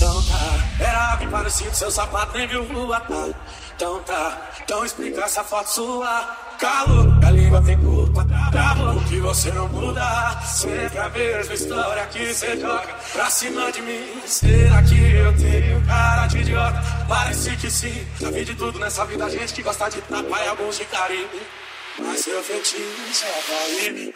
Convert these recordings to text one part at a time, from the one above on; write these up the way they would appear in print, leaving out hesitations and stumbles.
Então tá, era algo parecido, seu sapato nem viu rua, tá? Então tá, então explica essa foto sua. Calo, a língua tem culpa, bravo, que você não muda. Sempre a mesma história que você joga pra cima de mim. Será que eu tenho cara de idiota? Parece que sim, já vi de tudo nessa vida, gente que gosta de tapar e alguns de carinho. Mas seu fetiche é cair.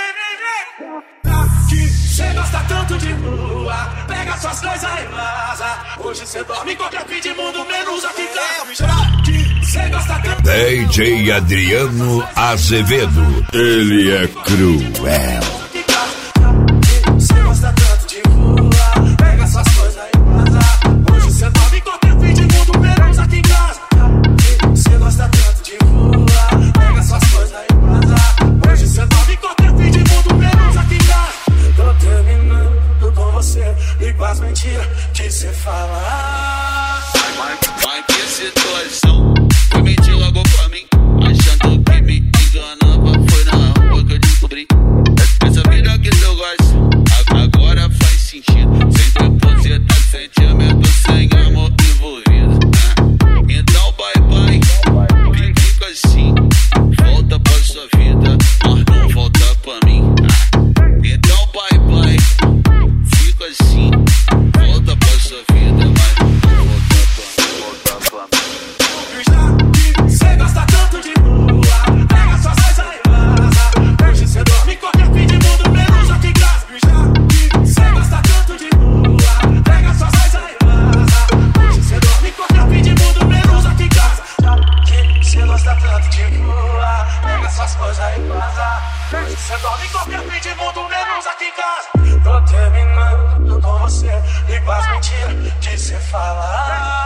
Que cê gosta tanto de rua, pega suas coisas e vaza. Hoje cê dorme em qualquer fim de mundo, menos aqui em casa. Que cê gosta tanto DJ Adriano Azevedo, ele é cruel. Cê gosta tanto de rua, pega suas coisas e vaza. Hoje cê dorme em qualquer fim de mundo, menos aqui em casa. Cê gosta tanto de rua, pega suas coisas e vaza. Hoje cê dorme em qualquer fim de mundo, menos aqui em casa. Tô terminando com você e com as mentiras que cê fala. Mas que situação, foi mentir logo pra mim, achando que me enganava. Foi na rua que eu descobri essa vida que eu gosto, agora faz sentido. Sem depositar sentimento, sem amor envolvido. Então bye bye, fica assim, volta pra sua vida, mas não volta pra mim. Então bye bye, fica assim, volta pra sua vida, mas não volta pra mim. Cê gosta tanto de rua, pega suas coisas e vaza. Hoje cê dorme em qualquer fim de mundo, menos aqui em casa. Cê gosta tanto de rua, pega suas coisas e vaza. Hoje cê dorme em qualquer fim de mundo, menos aqui em casa. Cê gosta tanto de rua, pega suas coisas e vaza. Hoje cê dorme em qualquer fim de mundo, menos aqui em casa. Tô terminando com você e com as mentiras que cê fala.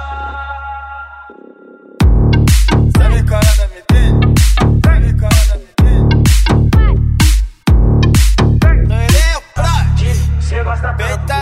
Sabe qual é o nome dele? Sabe qual é o nome dele? Não, ele é o Prod. Cê gosta tanto